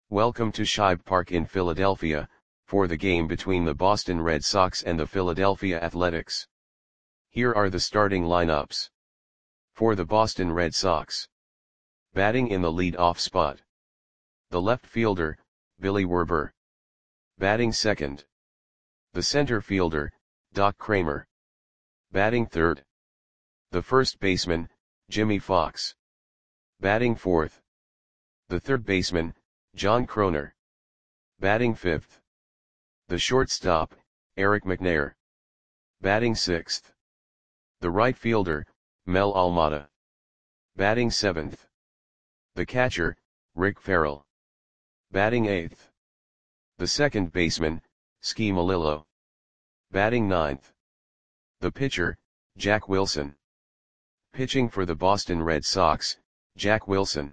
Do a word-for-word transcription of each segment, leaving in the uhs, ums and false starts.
Welcome to Shibe Park in Philadelphia, for the game between the Boston Red Sox and the Philadelphia Athletics. Here are the starting lineups. For the Boston Red Sox. Batting in the lead-off spot. The left fielder, Billy Werber. Batting second. The center fielder, Doc Kramer. Batting third. The first baseman, Jimmy Fox. Batting fourth. The third baseman, John Kroner. Batting fifth. The shortstop, Eric McNair. Batting sixth. The right fielder, Mel Almada. Batting seventh. The catcher, Rick Farrell. Batting eighth. The second baseman, Ski Malillo. Batting ninth. The pitcher, Jack Wilson. Pitching for the Boston Red Sox, Jack Wilson.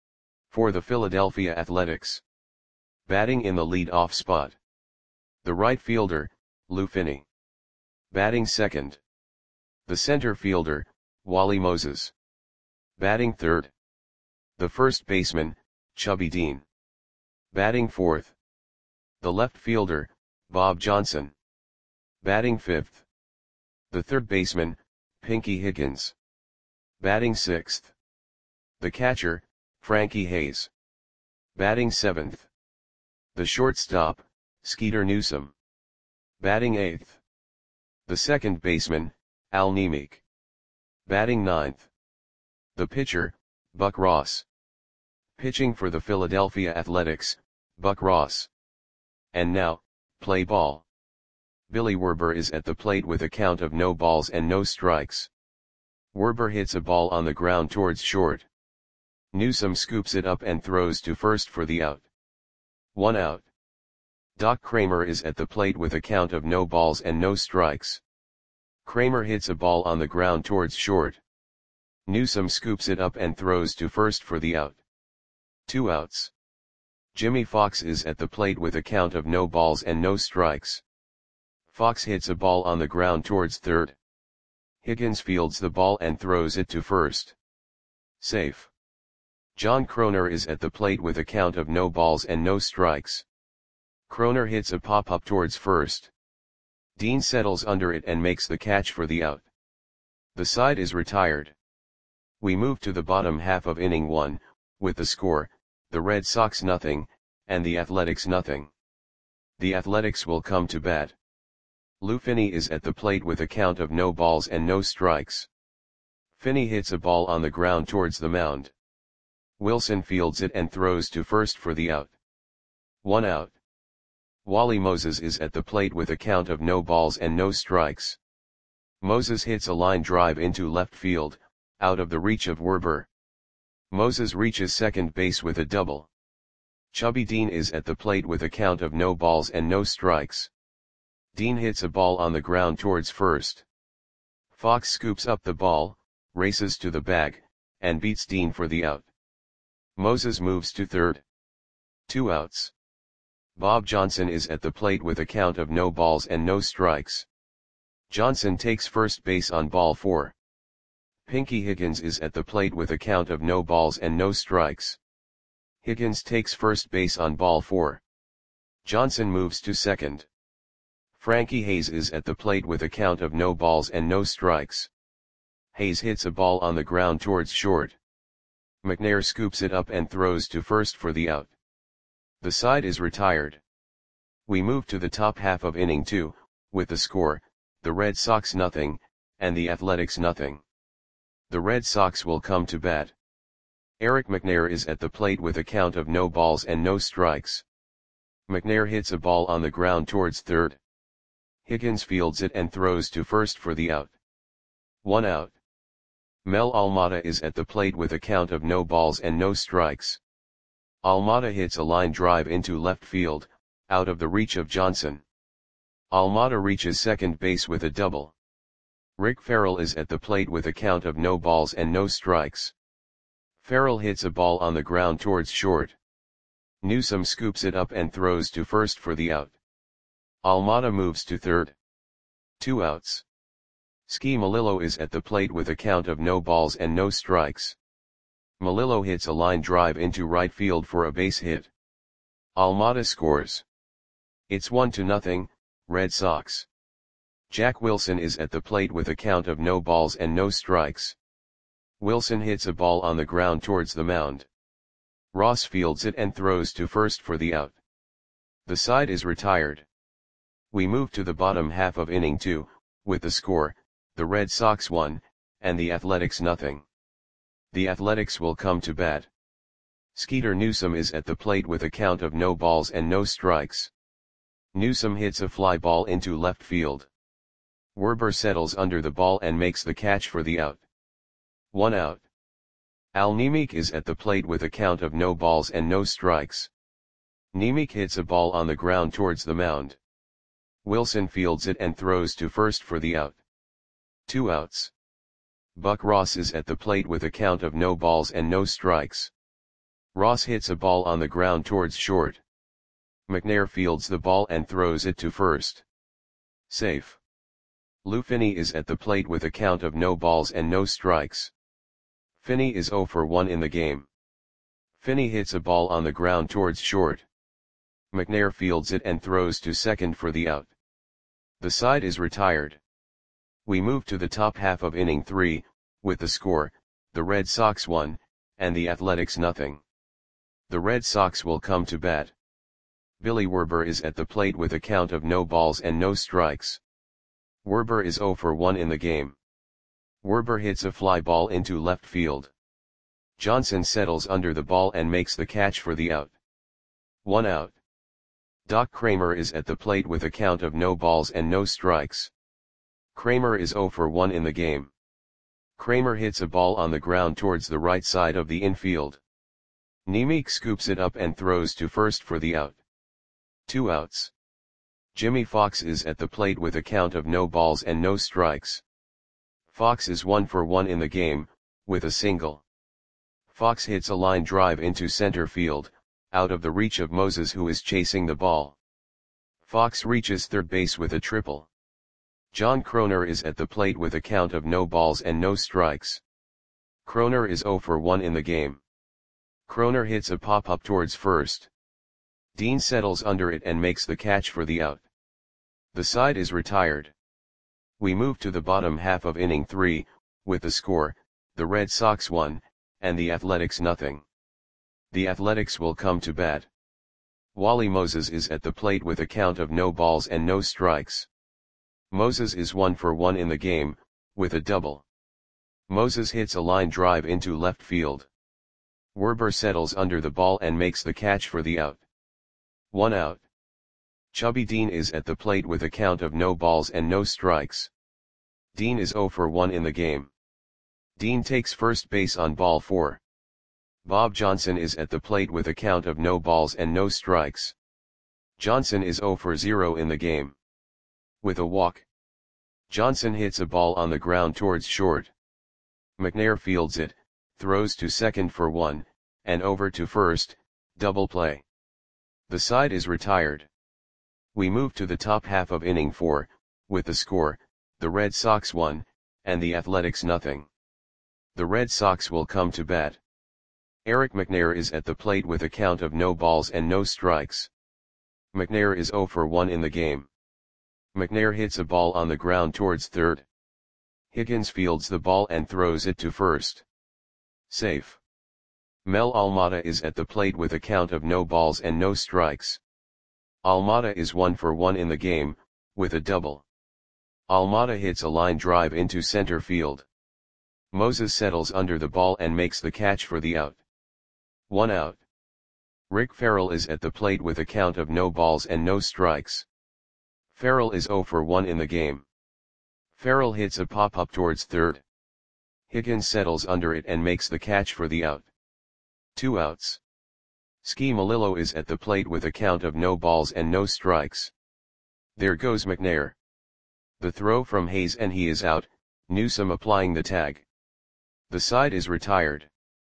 For the Philadelphia Athletics. Batting in the lead-off spot. The right fielder, Lou Finney. Batting second. The center fielder, Wally Moses. Batting third. The first baseman, Chubby Dean. Batting fourth. The left fielder, Bob Johnson. Batting fifth. The third baseman, Pinky Higgins. Batting sixth. The catcher, Frankie Hayes. Batting seventh. The shortstop, Skeeter Newsom. Batting eighth. The second baseman, Al Nemec. Batting ninth. The pitcher, Buck Ross. Pitching for the Philadelphia Athletics, Buck Ross. And now, play ball. Billy Werber is at the plate with a count of no balls and no strikes. Werber hits a ball on the ground towards short. Newsom scoops it up and throws to first for the out. One out. Doc Kramer is at the plate with a count of no balls and no strikes. Kramer hits a ball on the ground towards short. Newsom scoops it up and throws to first for the out. Two outs. Jimmy Fox is at the plate with a count of no balls and no strikes. Fox hits a ball on the ground towards third. Higgins fields the ball and throws it to first. Safe. John Kroner is at the plate with a count of no balls and no strikes. Kroner hits a pop-up towards first. Dean settles under it and makes the catch for the out. The side is retired. We move to the bottom half of inning one, with the score, the Red Sox nothing, and the Athletics nothing. The Athletics will come to bat. Lou Finney is at the plate with a count of no balls and no strikes. Finney hits a ball on the ground towards the mound. Wilson fields it and throws to first for the out. One out. Wally Moses is at the plate with a count of no balls and no strikes. Moses hits a line drive into left field, out of the reach of Werber. Moses reaches second base with a double. Chubby Dean is at the plate with a count of no balls and no strikes. Dean hits a ball on the ground towards first. Fox scoops up the ball, races to the bag, and beats Dean for the out. Moses moves to third. Two outs. Bob Johnson is at the plate with a count of no balls and no strikes. Johnson takes first base on ball four. Pinky Higgins is at the plate with a count of no balls and no strikes. Higgins takes first base on ball four. Johnson moves to second. Frankie Hayes is at the plate with a count of no balls and no strikes. Hayes hits a ball on the ground towards short. McNair scoops it up and throws to first for the out. The side is retired. We move to the top half of inning two, with the score, the Red Sox nothing, and the Athletics nothing. The Red Sox will come to bat. Eric McNair is at the plate with a count of no balls and no strikes. McNair hits a ball on the ground towards third. Higgins fields it and throws to first for the out. One out. Mel Almada is at the plate with a count of no balls and no strikes. Almada hits a line drive into left field, out of the reach of Johnson. Almada reaches second base with a double. Rick Farrell is at the plate with a count of no balls and no strikes. Farrell hits a ball on the ground towards short. Newsom scoops it up and throws to first for the out. Almada moves to third. Two outs. Ski Malillo is at the plate with a count of no balls and no strikes. Malillo hits a line drive into right field for a base hit. Almada scores. It's one to nothing, Red Sox. Jack Wilson is at the plate with a count of no balls and no strikes. Wilson hits a ball on the ground towards the mound. Ross fields it and throws to first for the out. The side is retired. We move to the bottom half of inning two, with the score, the Red Sox one, and the Athletics nothing. The Athletics will come to bat. Skeeter Newsom is at the plate with a count of no balls and no strikes. Newsom hits a fly ball into left field. Werber settles under the ball and makes the catch for the out. One out. Al Nemec is at the plate with a count of no balls and no strikes. Nemec hits a ball on the ground towards the mound. Wilson fields it and throws to first for the out. Two outs. Buck Ross is at the plate with a count of no balls and no strikes. Ross hits a ball on the ground towards short. McNair fields the ball and throws it to first. Safe. Lou Finney is at the plate with a count of no balls and no strikes. Finney is oh for one in the game. Finney hits a ball on the ground towards short. McNair fields it and throws to second for the out. The side is retired. We move to the top half of inning three, with the score, the Red Sox one, and the Athletics nothing. The Red Sox will come to bat. Billy Werber is at the plate with a count of no balls and no strikes. Werber is oh for one in the game. Werber hits a fly ball into left field. Johnson settles under the ball and makes the catch for the out. One out. Doc Kramer is at the plate with a count of no balls and no strikes. Kramer is oh for one in the game. Kramer hits a ball on the ground towards the right side of the infield. Nemec scoops it up and throws to first for the out. Two outs. Jimmy Fox is at the plate with a count of no balls and no strikes. Fox is one for one in the game, with a single. Fox hits a line drive into center field, out of the reach of Moses, who is chasing the ball. Fox reaches third base with a triple. John Kroner is at the plate with a count of no balls and no strikes. Kroner is oh for one in the game. Kroner hits a pop-up towards first. Dean settles under it and makes the catch for the out. The side is retired. We move to the bottom half of inning three, with the score, the Red Sox one, and the Athletics nothing. The Athletics will come to bat. Wally Moses is at the plate with a count of no balls and no strikes. Moses is one for one in the game, with a double. Moses hits a line drive into left field. Werber settles under the ball and makes the catch for the out. One out. Chubby Dean is at the plate with a count of no balls and no strikes. Dean is oh for one in the game. Dean takes first base on ball four. Bob Johnson is at the plate with a count of no balls and no strikes. Johnson is oh for zero in the game. With a walk. Johnson hits a ball on the ground towards short. McNair fields it, throws to second for one, and over to first, double play. The side is retired. We move to the top half of inning four, with the score, the Red Sox one, and the Athletics nothing. The Red Sox will come to bat. Eric McNair is at the plate with a count of no balls and no strikes. McNair is oh for one in the game. McNair hits a ball on the ground towards third. Higgins fields the ball and throws it to first. Safe. Mel Almada is at the plate with a count of no balls and no strikes. Almada is one for one in the game, with a double. Almada hits a line drive into center field. Moses settles under the ball and makes the catch for the out. One out. Rick Farrell is at the plate with a count of no balls and no strikes. Farrell is oh for one in the game. Farrell hits a pop-up towards third. Higgins settles under it and makes the catch for the out. Two outs. Ski Malillo is at the plate with a count of no balls and no strikes. There goes McNair. The throw from Hayes and he is out, Newsom applying the tag. The side is retired.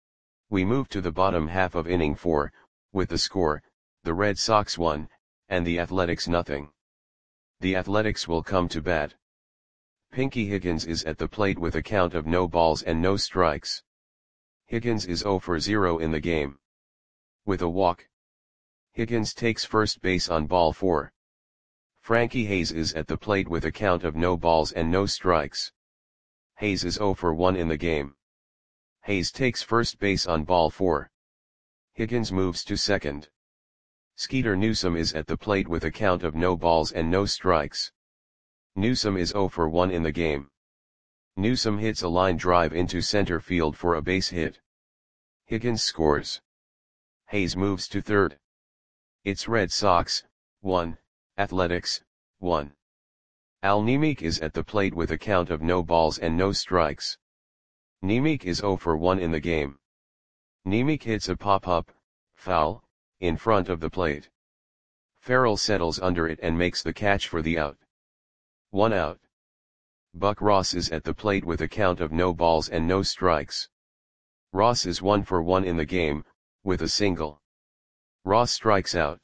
We move to the bottom half of inning four, with the score, the Red Sox one, and the Athletics nothing. The Athletics will come to bat. Pinky Higgins is at the plate with a count of no balls and no strikes. Higgins is oh for zero in the game. With a walk. Higgins takes first base on ball four. Frankie Hayes is at the plate with a count of no balls and no strikes. Hayes is zero for one in the game. Hayes takes first base on ball four. Higgins moves to second. Skeeter Newsome is at the plate with a count of no balls and no strikes. Newsome is zero for one in the game. Newsome hits a line drive into center field for a base hit. Higgins scores. Hayes moves to third. It's Red Sox, one, Athletics, one. Al Nemec is at the plate with a count of no balls and no strikes. Nemec is zero for one in the game. Nemec hits a pop-up, foul, in front of the plate. Farrell settles under it and makes the catch for the out. One out. Buck Ross is at the plate with a count of no balls and no strikes. Ross is one for one in the game, with a single. Ross strikes out.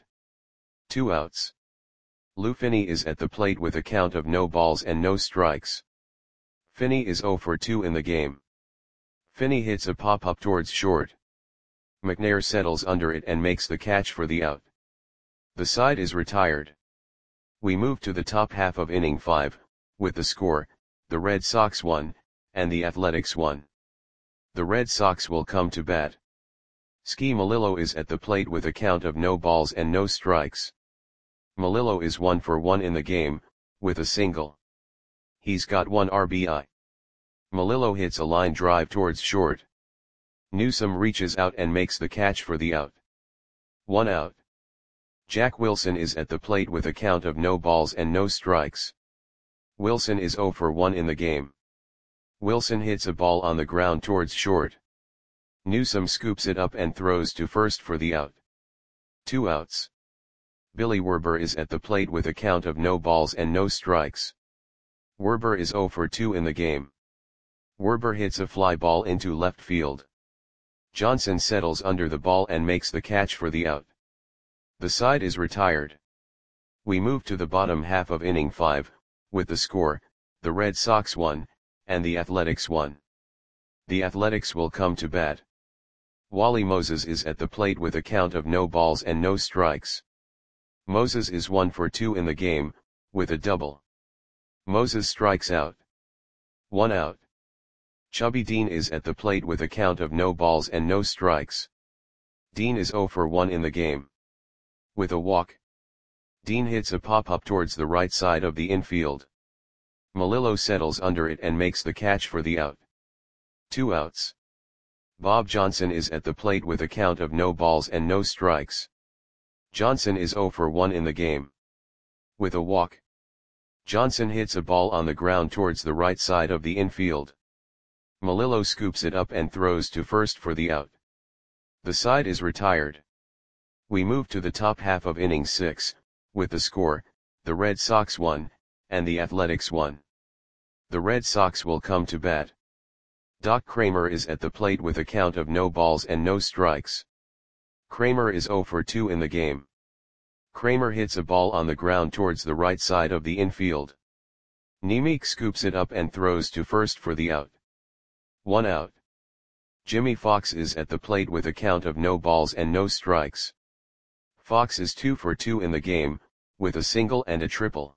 Two outs. Lou Finney is at the plate with a count of no balls and no strikes. Finney is zero for two in the game. Finney hits a pop-up towards short. McNair settles under it and makes the catch for the out. The side is retired. We move to the top half of inning five, with the score, the Red Sox one, and the Athletics one. The Red Sox will come to bat. Ski Melillo is at the plate with a count of no balls and no strikes. Melillo is one for one in the game, with a single. He's got one R B I. Melillo hits a line drive towards short. Newsome reaches out and makes the catch for the out. One out. Jack Wilson is at the plate with a count of no balls and no strikes. Wilson is zero for one in the game. Wilson hits a ball on the ground towards short. Newsome scoops it up and throws to first for the out. Two outs. Billy Werber is at the plate with a count of no balls and no strikes. Werber is zero for two in the game. Werber hits a fly ball into left field. Johnson settles under the ball and makes the catch for the out. The side is retired. We move to the bottom half of inning five, with the score, the Red Sox one, and the Athletics one. The Athletics will come to bat. Wally Moses is at the plate with a count of no balls and no strikes. Moses is one for two in the game, with a double. Moses strikes out. One out. Chubby Dean is at the plate with a count of no balls and no strikes. Dean is zero for one in the game. With a walk. Dean hits a pop-up towards the right side of the infield. Melillo settles under it and makes the catch for the out. Two outs. Bob Johnson is at the plate with a count of no balls and no strikes. Johnson is zero for one in the game. With a walk. Johnson hits a ball on the ground towards the right side of the infield. Melillo scoops it up and throws to first for the out. The side is retired. We move to the top half of inning six, with the score, the Red Sox one, and the Athletics one. The Red Sox will come to bat. Doc Kramer is at the plate with a count of no balls and no strikes. Kramer is zero for two in the game. Kramer hits a ball on the ground towards the right side of the infield. Nemec scoops it up and throws to first for the out. One out. Jimmy Fox is at the plate with a count of no balls and no strikes. Fox is two for two in the game, with a single and a triple.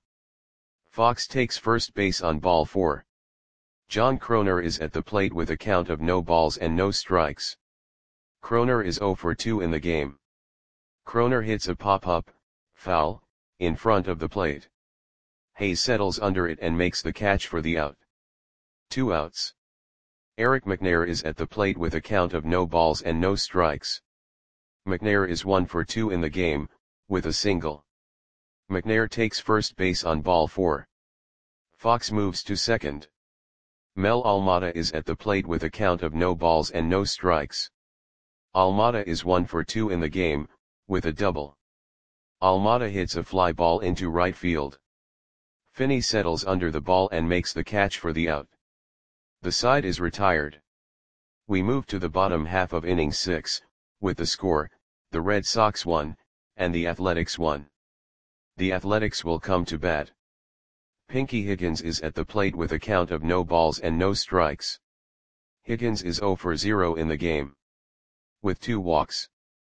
Fox takes first base on ball four. John Kroner is at the plate with a count of no balls and no strikes. Kroner is zero for two in the game. Kroner hits a pop-up, foul, in front of the plate. Hayes settles under it and makes the catch for the out. Two outs. Eric McNair is at the plate with a count of no balls and no strikes. McNair is one for two in the game, with a single. McNair takes first base on ball four. Fox moves to second. Mel Almada is at the plate with a count of no balls and no strikes. Almada is one for two in the game, with a double. Almada hits a fly ball into right field. Finney settles under the ball and makes the catch for the out. The side is retired. We move to the bottom half of inning six, with the score, the Red Sox one, and the Athletics one. The Athletics will come to bat. Pinky Higgins is at the plate with a count of no balls and no strikes. Higgins is zero for zero in the game. With two walks.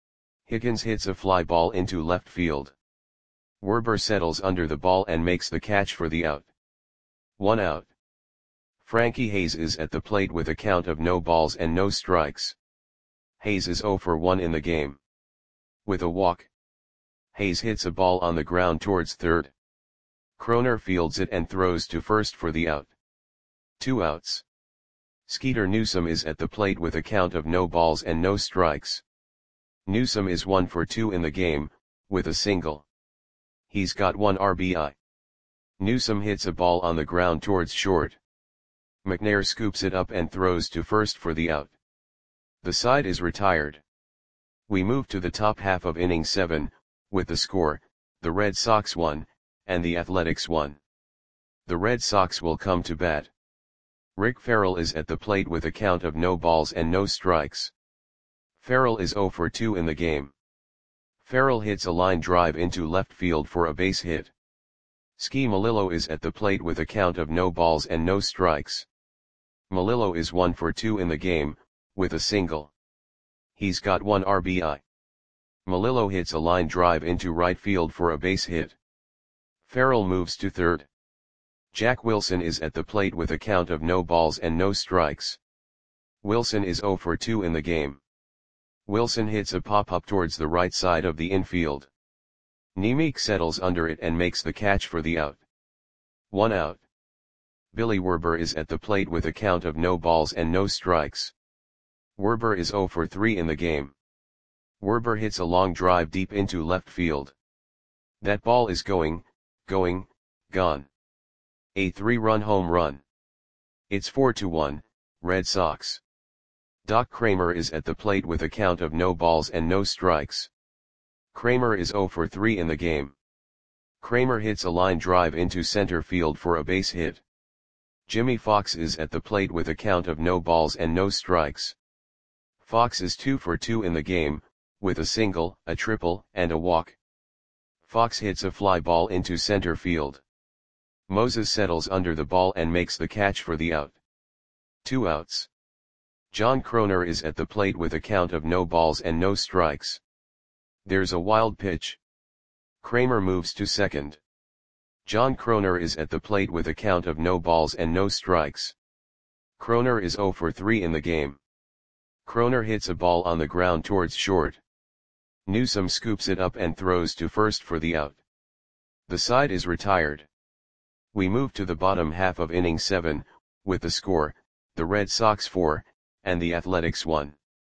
Higgins hits a fly ball into left field. Werber settles under the ball and makes the catch for the out. One out. Frankie Hayes is at the plate with a count of no balls and no strikes. Hayes is zero for one in the game. With a walk, Hayes hits a ball on the ground towards third. Kroner fields it and throws to first for the out. Two outs. Skeeter Newsom is at the plate with a count of no balls and no strikes. Newsom is one for two in the game, with a single. He's got one R B I. Newsom hits a ball on the ground towards short. McNair scoops it up and throws to first for the out. The side is retired. We move to the top half of inning seven, with the score, the Red Sox won, and the Athletics won. The Red Sox will come to bat. Rick Farrell is at the plate with a count of no balls and no strikes. Farrell is zero for two in the game. Farrell hits a line drive into left field for a base hit. Ski Melillo is at the plate with a count of no balls and no strikes. Melillo is one for two in the game, with a single. He's got one R B I. Melillo hits a line drive into right field for a base hit. Farrell moves to third. Jack Wilson is at the plate with a count of no balls and no strikes. Wilson is zero for two in the game. Wilson hits a pop-up towards the right side of the infield. Nemec settles under it and makes the catch for the out. One out. Billy Werber is at the plate with a count of no balls and no strikes. Werber is zero for three in the game. Werber hits a long drive deep into left field. That ball is going, going, gone. A three-run home run. It's four to one, Red Sox. Doc Kramer is at the plate with a count of no balls and no strikes. Kramer is zero for three in the game. Kramer hits a line drive into center field for a base hit. Jimmy Fox is at the plate with a count of no balls and no strikes. Fox is two for two in the game, with a single, a triple, and a walk. Fox hits a fly ball into center field. Moses settles under the ball and makes the catch for the out. Two outs. John Kroner is at the plate with a count of no balls and no strikes. There's a wild pitch. Kramer moves to second. John Kroner is at the plate with a count of no balls and no strikes. Kroner is zero for three in the game. Kroner hits a ball on the ground towards short. Newsom scoops it up and throws to first for the out. The side is retired. We move to the bottom half of inning seven, with the score, the Red Sox four, and the Athletics one.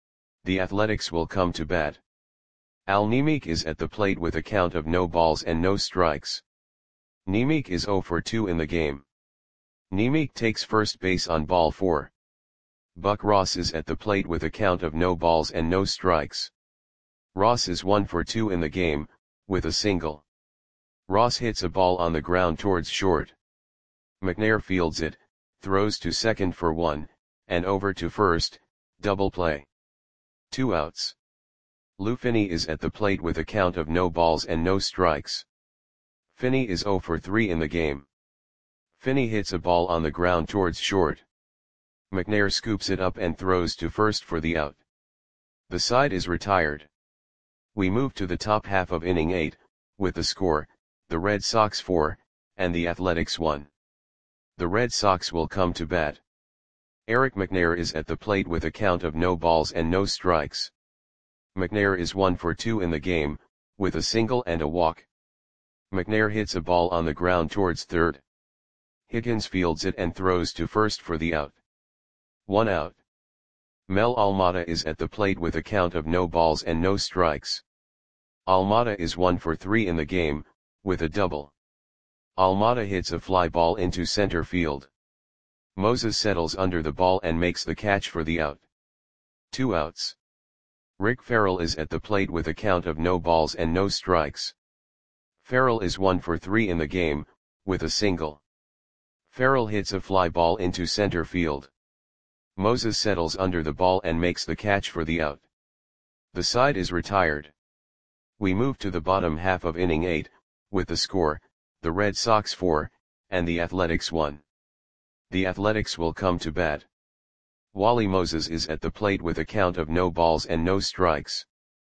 The Athletics will come to bat. Al Nemec is at the plate with a count of no balls and no strikes. Nemec is zero for two in the game. Nemec takes first base on ball four. Buck Ross is at the plate with a count of no balls and no strikes. Ross is one for two in the game, with a single. Ross hits a ball on the ground towards short. McNair fields it, throws to second for one, and over to first, double play. Two outs. Lou Finney is at the plate with a count of no balls and no strikes. Finney is zero for three in the game. Finney hits a ball on the ground towards short. McNair scoops it up and throws to first for the out. The side is retired. We move to the top half of inning eight, with the score, the Red Sox four, and the Athletics one. The Red Sox will come to bat. Eric McNair is at the plate with a count of no balls and no strikes. McNair is one for two in the game, with a single and a walk. McNair hits a ball on the ground towards third. Higgins fields it and throws to first for the out. One out. Mel Almada is at the plate with a count of no balls and no strikes. Almada is one for three in the game, with a double. Almada hits a fly ball into center field. Moses settles under the ball and makes the catch for the out. Two outs. Rick Farrell is at the plate with a count of no balls and no strikes. Farrell is one for three in the game, with a single. Farrell hits a fly ball into center field. Moses settles under the ball and makes the catch for the out. The side is retired. We move to the bottom half of inning eight, with the score, the Red Sox four, and the Athletics one. The Athletics will come to bat. Wally Moses is at the plate with a count of no balls and no strikes.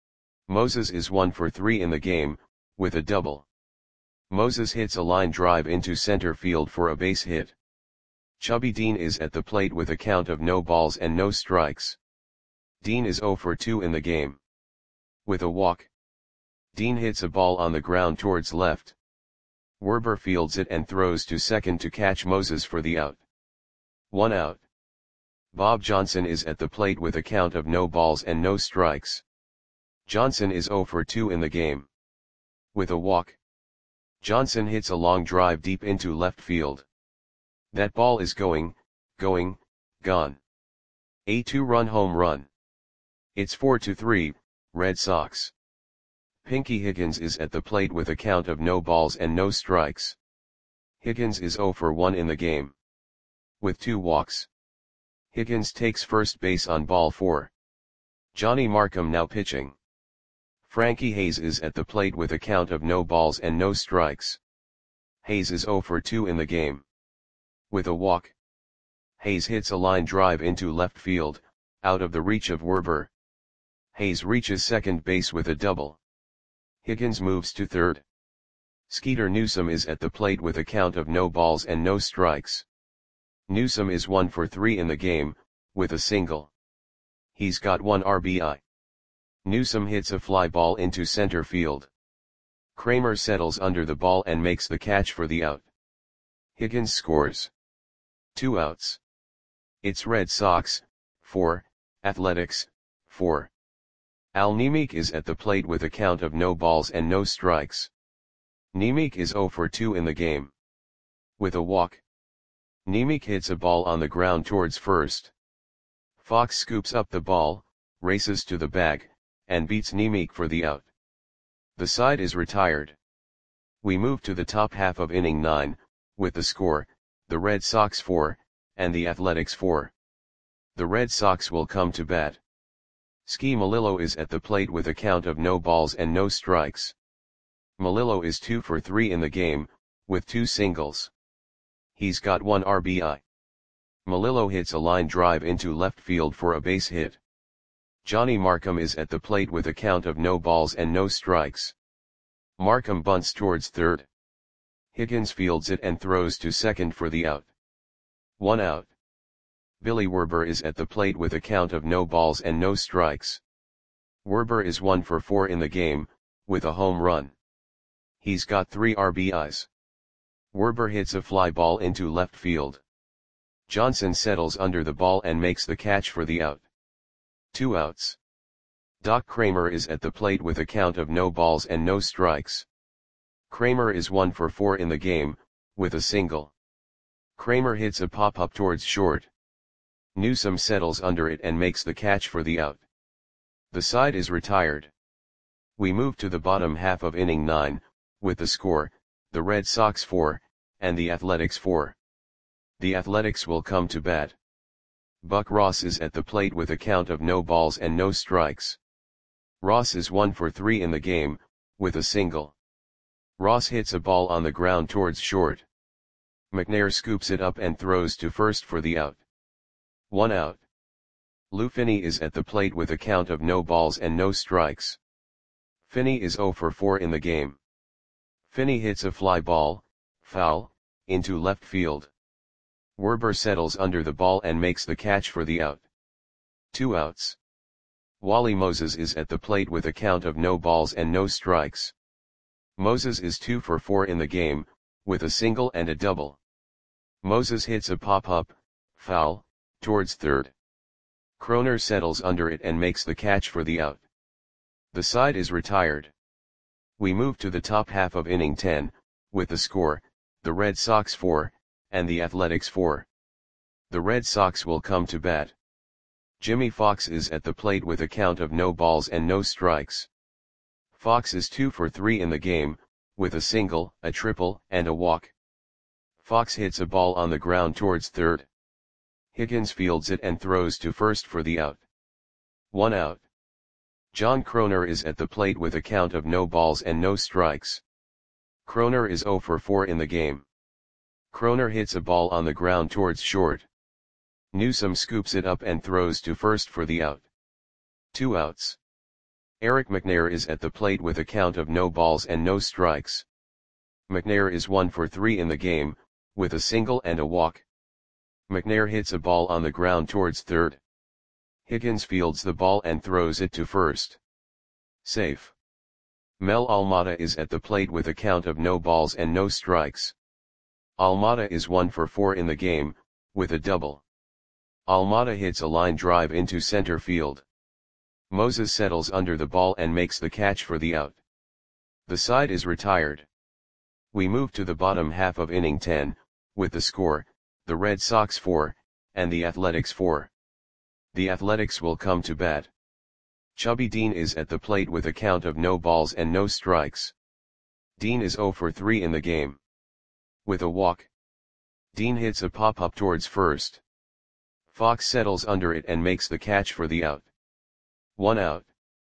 Moses is one for three in the game, with a double. Moses hits a line drive into center field for a base hit. Chubby Dean is at the plate with a count of no balls and no strikes. Dean is zero for two in the game. With a walk. Dean hits a ball on the ground towards left. Werber fields it and throws to second to catch Moses for the out. One out. Bob Johnson is at the plate with a count of no balls and no strikes. Johnson is zero for two in the game. With a walk. Johnson hits a long drive deep into left field. That ball is going, going, gone. A two-run home run. It's four to three, Red Sox. Pinky Higgins is at the plate with a count of no balls and no strikes. Higgins is zero for one in the game. With two walks. Higgins takes first base on ball four. Johnny Markham now pitching. Frankie Hayes is at the plate with a count of no balls and no strikes. Hayes is zero for two in the game. With a walk. Hayes hits a line drive into left field, out of the reach of Werber. Hayes reaches second base with a double. Higgins moves to third. Skeeter Newsome is at the plate with a count of no balls and no strikes. Newsome is one for three in the game, with a single. He's got one R B I. Newsome hits a fly ball into center field. Kramer settles under the ball and makes the catch for the out. Higgins scores. Two outs. It's Red Sox, four, Athletics, four. Al Nemec is at the plate with a count of no balls and no strikes. Nemec is zero for two in the game. With a walk. Nemec hits a ball on the ground towards first. Fox scoops up the ball, races to the bag, and beats Nemec for the out. The side is retired. We move to the top half of inning nine, with the score, the Red Sox four, and the Athletics four. The Red Sox will come to bat. Ski Melillo is at the plate with a count of no balls and no strikes. Melillo is two for three in the game, with two singles. He's got one R B I. Melillo hits a line drive into left field for a base hit. Johnny Markham is at the plate with a count of no balls and no strikes. Markham bunts towards third. Higgins fields it and throws to second for the out. One out. Billy Werber is at the plate with a count of no balls and no strikes. Werber is one for four in the game, with a home run. He's got three R B Is. Werber hits a fly ball into left field. Johnson settles under the ball and makes the catch for the out. Two outs. Doc Kramer is at the plate with a count of no balls and no strikes. Kramer is one for four in the game, with a single. Kramer hits a pop-up towards short. Newsome settles under it and makes the catch for the out. The side is retired. We move to the bottom half of inning nine, with the score, the Red Sox four, and the Athletics four. The Athletics will come to bat. Buck Ross is at the plate with a count of no balls and no strikes. Ross is one for three in the game, with a single. Ross hits a ball on the ground towards short. McNair scoops it up and throws to first for the out. One out. Lou Finney is at the plate with a count of no balls and no strikes. Finney is zero for four in the game. Finney hits a fly ball, foul, into left field. Werber settles under the ball and makes the catch for the out. Two outs. Wally Moses is at the plate with a count of no balls and no strikes. Moses is two for four in the game, with a single and a double. Moses hits a pop-up, foul, towards third. Kroner settles under it and makes the catch for the out. The side is retired. We move to the top half of inning ten, with the score, the Red Sox four, and the Athletics four. The Red Sox will come to bat. Jimmy Fox is at the plate with a count of no balls and no strikes. Fox is two for three in the game, with a single, a triple, and a walk. Fox hits a ball on the ground towards third. Higgins fields it and throws to first for the out. One out. John Kroner is at the plate with a count of no balls and no strikes. Kroner is zero for four in the game. Kroner hits a ball on the ground towards short. Newsome scoops it up and throws to first for the out. Two outs. Eric McNair is at the plate with a count of no balls and no strikes. McNair is one for three in the game, with a single and a walk. McNair hits a ball on the ground towards third. Higgins fields the ball and throws it to first. Safe. Mel Almada is at the plate with a count of no balls and no strikes. Almada is one for four in the game, with a double. Almada hits a line drive into center field. Moses settles under the ball and makes the catch for the out. The side is retired. We move to the bottom half of inning ten, with the score, the Red Sox four, and the Athletics four. The Athletics will come to bat. Chubby Dean is at the plate with a count of no balls and no strikes. Dean is zero for three in the game. With a walk. Dean hits a pop-up towards first. Fox settles under it and makes the catch for the out. One out.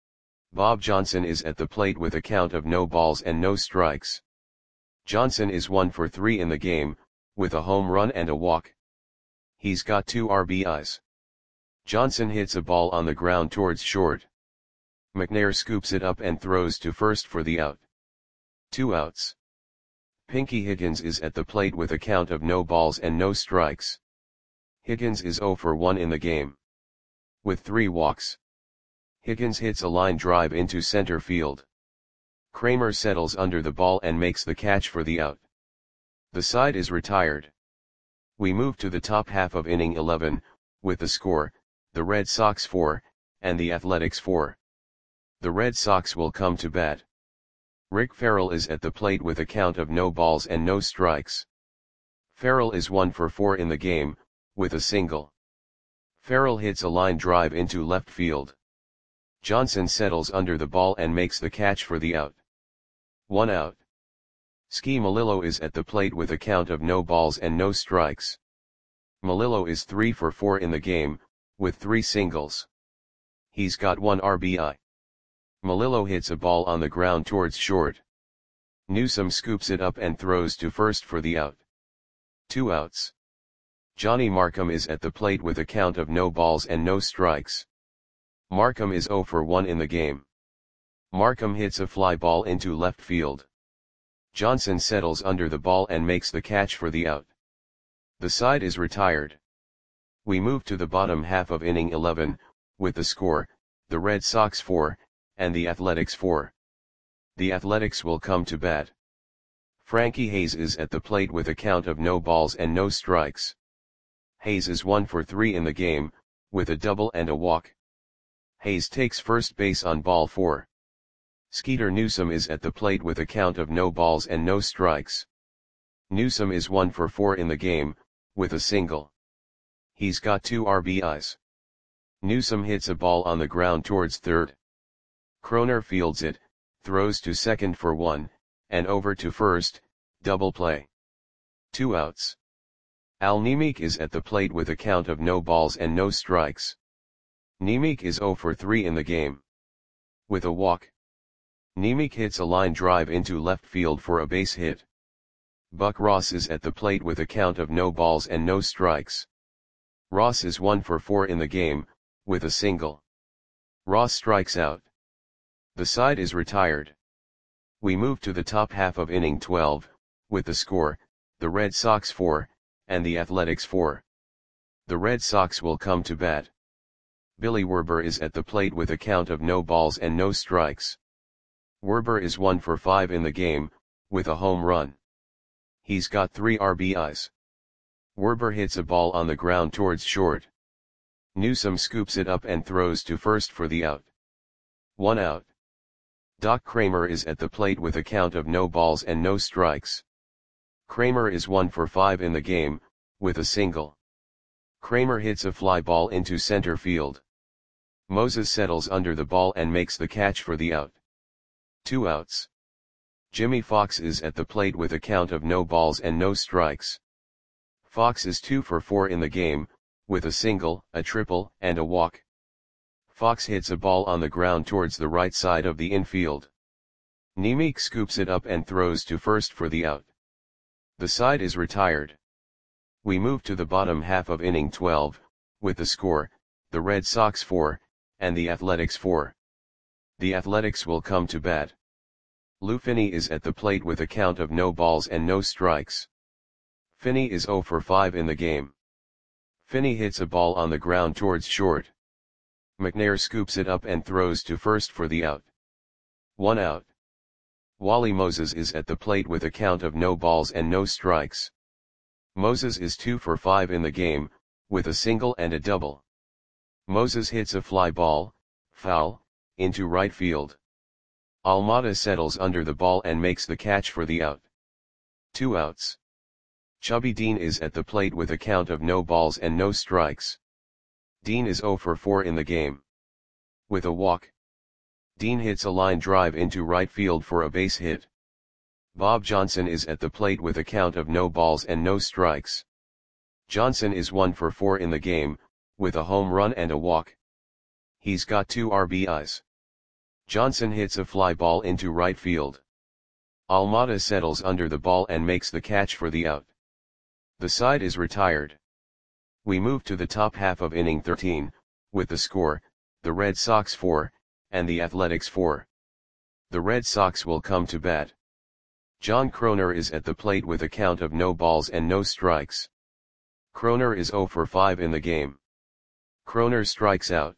Bob Johnson is at the plate with a count of no balls and no strikes. Johnson is one for three in the game, with a home run and a walk. He's got two R B Is. Johnson hits a ball on the ground towards short. McNair scoops it up and throws to first for the out. Two outs. Pinky Higgins is at the plate with a count of no balls and no strikes. Higgins is zero for one in the game. With three walks. Higgins hits a line drive into center field. Kramer settles under the ball and makes the catch for the out. The side is retired. We move to the top half of inning eleven, with the score, the Red Sox four, and the Athletics four. The Red Sox will come to bat. Rick Farrell is at the plate with a count of no balls and no strikes. Farrell is one for four in the game, with a single. Farrell hits a line drive into left field. Johnson settles under the ball and makes the catch for the out. One out. Ski Melillo is at the plate with a count of no balls and no strikes. Melillo is three for four in the game, with three singles. He's got one R B I. Melillo hits a ball on the ground towards short. Newsom scoops it up and throws to first for the out. Two outs. Johnny Markham is at the plate with a count of no balls and no strikes. Markham is zero for one in the game. Markham hits a fly ball into left field. Johnson settles under the ball and makes the catch for the out. The side is retired. We move to the bottom half of inning eleven, with the score, the Red Sox four, and the Athletics four. The Athletics will come to bat. Frankie Hayes is at the plate with a count of no balls and no strikes. Hayes is one for three in the game, with a double and a walk. Hayes takes first base on ball four. Skeeter Newsom is at the plate with a count of no balls and no strikes. Newsom is one for four in the game, with a single. He's got two R B Is. Newsom hits a ball on the ground towards third. Kroner fields it, throws to second for one, and over to first, double play. Two outs. Al Nemec is at the plate with a count of no balls and no strikes. Nemec is zero for three in the game. With a walk. Nemec hits a line drive into left field for a base hit. Buck Ross is at the plate with a count of no balls and no strikes. Ross is one for four in the game, with a single. Ross strikes out. The side is retired. We move to the top half of inning twelve, with the score, the Red Sox four, and the Athletics four. The Red Sox will come to bat. Billy Werber is at the plate with a count of no balls and no strikes. Werber is one for five in the game, with a home run. He's got three R B Is. Werber hits a ball on the ground towards short. Newsom scoops it up and throws to first for the out. One out. Doc Kramer is at the plate with a count of no balls and no strikes. Kramer is one for five in the game, with a single. Kramer hits a fly ball into center field. Moses settles under the ball and makes the catch for the out. Two outs. Jimmy Fox is at the plate with a count of no balls and no strikes. Fox is two for four in the game, with a single, a triple, and a walk. Fox hits a ball on the ground towards the right side of the infield. Nemec scoops it up and throws to first for the out. The side is retired. We move to the bottom half of inning twelve, with the score, the Red Sox four, and the Athletics four. The Athletics will come to bat. Lou Finney is at the plate with a count of no balls and no strikes. Finney is zero for five in the game. Finney hits a ball on the ground towards short. McNair scoops it up and throws to first for the out. One out. Wally Moses is at the plate with a count of no balls and no strikes. Moses is two for five in the game, with a single and a double. Moses hits a fly ball, foul, into right field. Almada settles under the ball and makes the catch for the out. Two outs. Chubby Dean is at the plate with a count of no balls and no strikes. Dean is zero for four in the game. With a walk. Dean hits a line drive into right field for a base hit. Bob Johnson is at the plate with a count of no balls and no strikes. Johnson is one for four in the game, with a home run and a walk. He's got two R B Is. Johnson hits a fly ball into right field. Almada settles under the ball and makes the catch for the out. The side is retired. We move to the top half of inning thirteen, with the score, the Red Sox four, and the Athletics four. The Red Sox will come to bat. John Kroner is at the plate with a count of no balls and no strikes. Kroner is zero for five in the game. Kroner strikes out.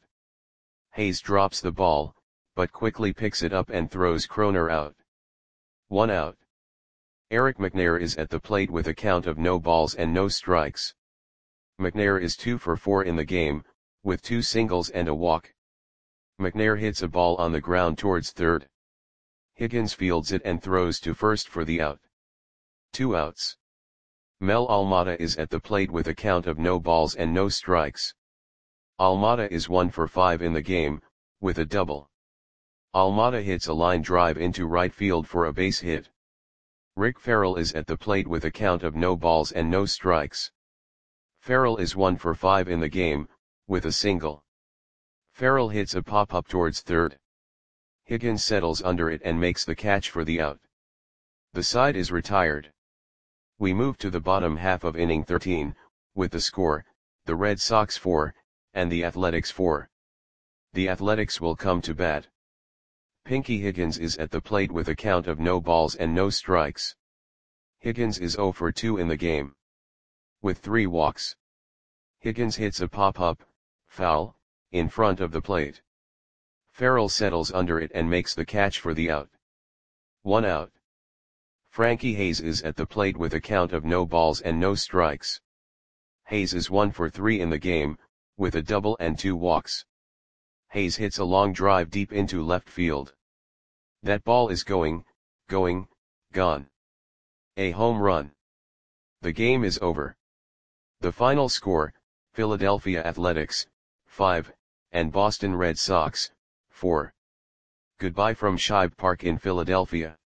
Hayes drops the ball, but quickly picks it up and throws Kroner out. One out. Eric McNair is at the plate with a count of no balls and no strikes. McNair is two for four in the game, with two singles and a walk. McNair hits a ball on the ground towards third. Higgins fields it and throws to first for the out. Two outs. Mel Almada is at the plate with a count of no balls and no strikes. Almada is one for five in the game, with a double. Almada hits a line drive into right field for a base hit. Rick Farrell is at the plate with a count of no balls and no strikes. Farrell is one for five in the game, with a single. Farrell hits a pop-up towards third. Higgins settles under it and makes the catch for the out. The side is retired. We move to the bottom half of inning thirteen, with the score, the Red Sox four, and the Athletics four. The Athletics will come to bat. Pinky Higgins is at the plate with a count of no balls and no strikes. Higgins is zero for two in the game. With three walks. Higgins hits a pop-up, foul, in front of the plate. Farrell settles under it and makes the catch for the out. One out. Frankie Hayes is at the plate with a count of no balls and no strikes. Hayes is one for three in the game, with a double and two walks. Hayes hits a long drive deep into left field. That ball is going, going, gone. A home run. The game is over. The final score, Philadelphia Athletics, five, and Boston Red Sox, four. Goodbye from Shibe Park in Philadelphia.